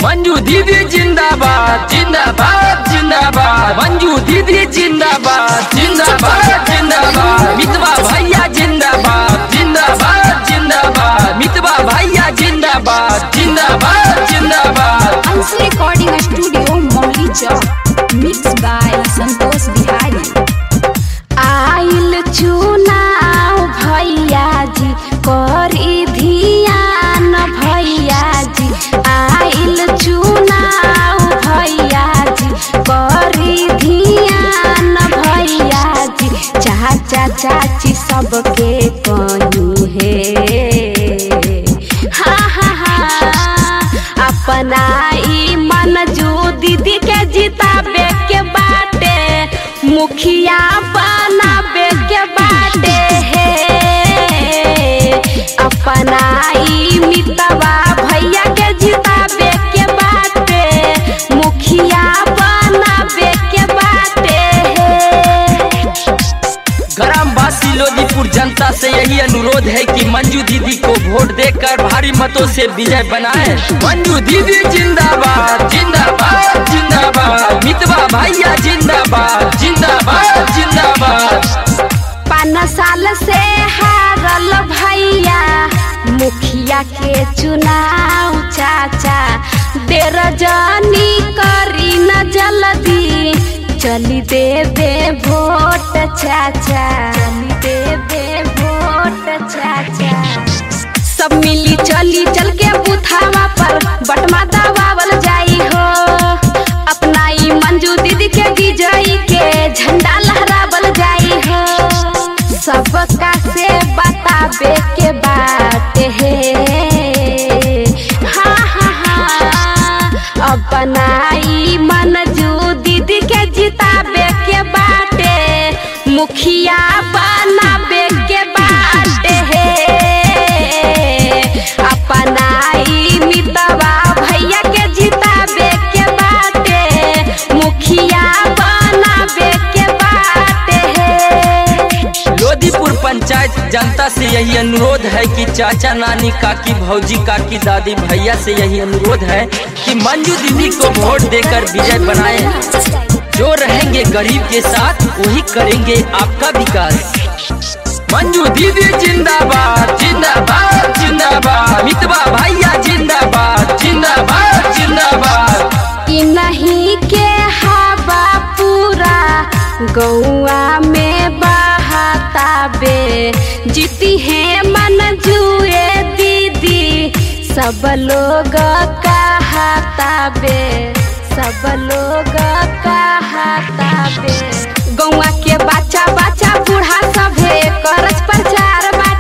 मंजू दीदी जिंदाबाद जिंदाबाद जिंदाबाद। मंजू दीदी जिंदाबाद जिंदाबाद जिंदाबाद। मितवा भैया जिंदाबाद जिंदाबाद जिंदाबाद। मितवा भैया जिंदाबाद जिंदाबाद जिंदाबाद। अंश रिकॉर्डिंग स्टूडियो मौली चौक। Mix by Santosh Bihari. आइल चुनाव भैया जी करी ध्यान भैया जी। आइल चुनाव भैया जी करी ध्यान भैया जी। चाचा चाची सबके कहीं है हा हा हा। अपना ई मंजू दीदी के जिताबे के बाटे मुखिया बनाबे के बाटे है। अपना ई मितवा भैया के जिताबे के बाटे मुखिया बनाबे के बाटे है। ग्रामवासी लोदीपुर जनता से यही अनुरोध है कि मंजू दीदी को वोट देकर भारी मतों से विजय बनाएं। मंजू दीदी जिंदाबाद जिंदाबाद जिंदाबाद। मितवा भैया जिंदाबाद जिंदाबाद जिंदाबाद। 5 साल से हारल भैया मुखिया के चुनाव चाचा। देर जानी करी न जल्दी चली देबे वोट चाचा। चली देबे वोट चाचा। सब मिली चली चल के बुथावा पर बटमा दबावल जाई हो। अपना ई मंजू दीदी के विजयी के झंडा लहरावल जाई हो। सबका से बताबे के बात है हा हा हा। अपना ई मंजू दीदी के जिताबे के बाटे मुखिया बनाबे के बाटे है। अपना ई मितवा भैया के जिताबे के बाटे मुखिया बनाबे के बाटे है। लोदीपुर पंचायत जनता से यही अनुरोध है कि चाचा नानी काकी भौजी काकी दादी भैया से यही अनुरोध है कि मंजू दीदी को वोट देकर विजय बनाएं। जो रहेंगे गरीब के साथ वही करेंगे आपका विकास। मंजू दीदी जिंदाबाद जिंदाबाद जिंदाबाद। मितवा भैया जिंदाबाद जिंदाबाद जिंदाबाद। ई नहीं के हवा पूरा गौआ में बहाता बे। जीती है मंजूए दीदी सब लोग कहता बे। सब लोग कहता बे। गौआ के बच्चा बच्चा बूढ़ा सभे करज प्रचार